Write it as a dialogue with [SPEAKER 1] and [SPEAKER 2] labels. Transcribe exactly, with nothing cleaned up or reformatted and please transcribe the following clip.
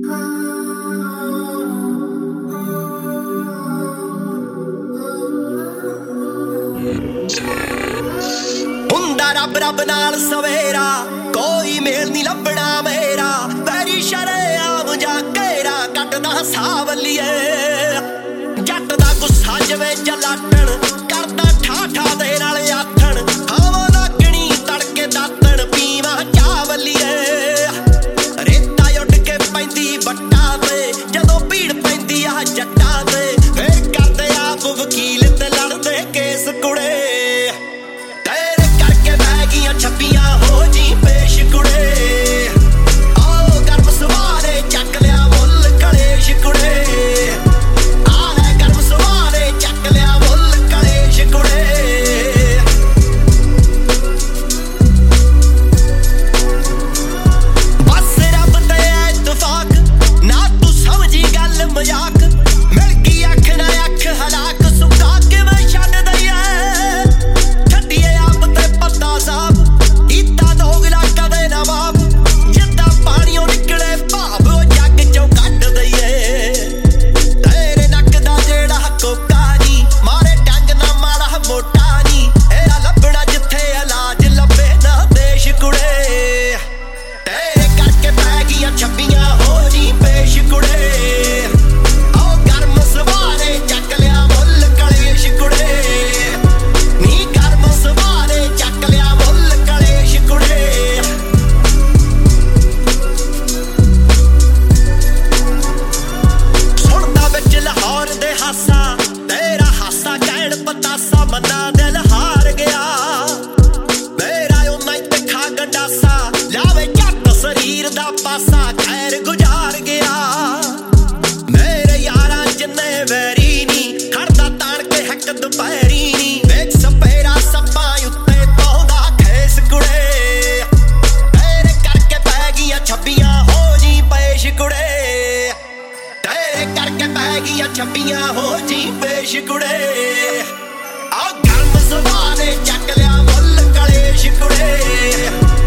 [SPEAKER 1] हुंदा रब रब नाल सवेरा कोई मेल नी लभना मेरा पैरी शरेआम जा घेरा कटदा सावलिए जट दा गुस्सा जवे जलाटण करदा ठाठा दे नाल आथण खावा लागणी तड़के दातण पीवा चावलिए रेता उड के पैंदी बट्टा ते जदों भीड़ पैंदी आ जट्टां ते फिर करदे आप वकील ते लड़दे केस कुड़े छप्पियां हो जी पेश कुड़े आओ गर्म सवारे चक लिया मुल कलेश कुड़े आ है गर्म सवारे चक लिया मुल कलेश कुड़े बस रब ते इत्तफाक ना तू समझी गल मजाक मिल गई अख ना अख हलाक सुका के मैं छड्ड दईए छड्डिए आप ते पत्ता साहब तेरा हासा कैण पतासा मन्ना दिल हार गया मेरा उन्ना ही तिखा गंडासा लावे झट शरीर दा पासा खैर गुजार गया मेरे यारां जिन्ने वैरी नी खड़दा ताण के हक दुपहरी नी वेख सपेरा सप्पां उत्ते पौंदा खेस कुड़े तेरे करके पै गईयां छब्बियां हो जी पेश कुड़े तेरे करके पै गईयां छब्बियां हो जी पेश कुड़े आ गर्म सवारे चक लिया मुल कलेश कुड़े।